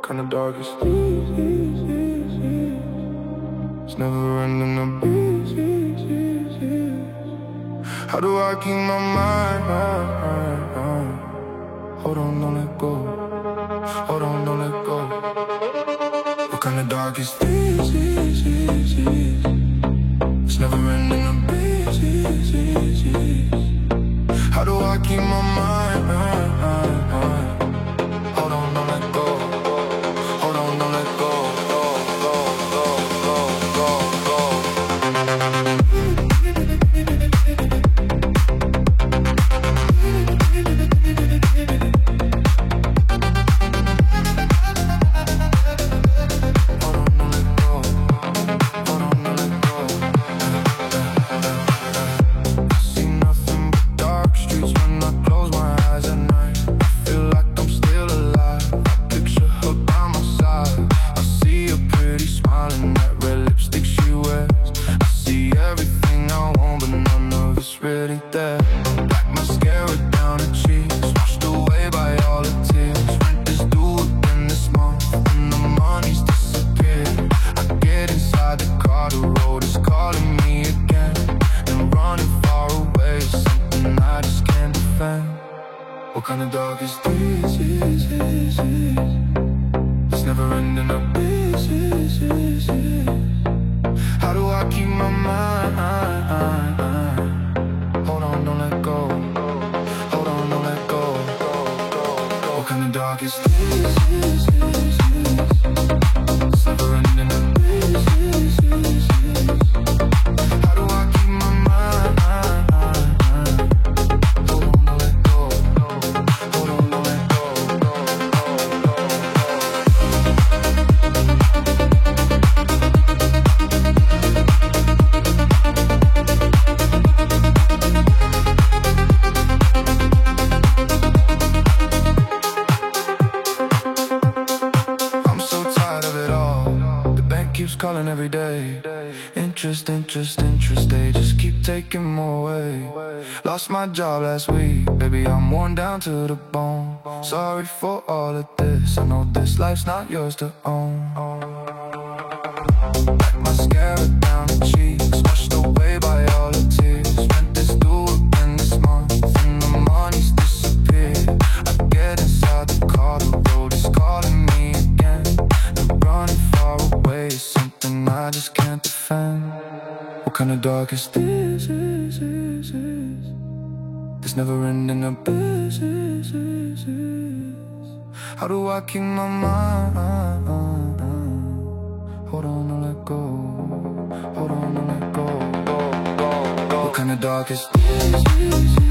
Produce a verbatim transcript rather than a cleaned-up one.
kinda dark is this? It's never ending up this. How do I keep my mind? Hold on, don't let go. Hold on, don't let go. What kind of dark is this? It's never ending up this. How do I keep my mind? Hold on, don't let go. Hold on, don't let go. Go, go, go, go, go, go. Really there, like mascara down her cheeks, washed away by all the tears. Rent is due again this month, and the money's disappeared. I get inside the car, the road is calling me again, and running far away is something I just can't defend. What kind of dog is this? It's never ending up this. How do I keep my mind? Hold on, don't let go. Hold on, don't let go. What kind of dark is this? It's never ending up this. How do I keep my mind? Hold on, don't let go. Hold on, don't let go. Keeps calling every day. Interest, interest, interest. They just keep taking more away. Lost my job last week, baby, I'm worn down to the bone. Sorry for all of this, I know this life's not yours to own. Like mascara down the cheeks, washed away by all the tears. Rent is due again this month, and the money's disappeared. I get inside the car, the road is calling me again, and running far away is something I just can't defend. What kind of dark is this? It's never ending up this. How do I keep my mind? Hold on, don't let go. Hold on, don't let go. What kind of dark is this?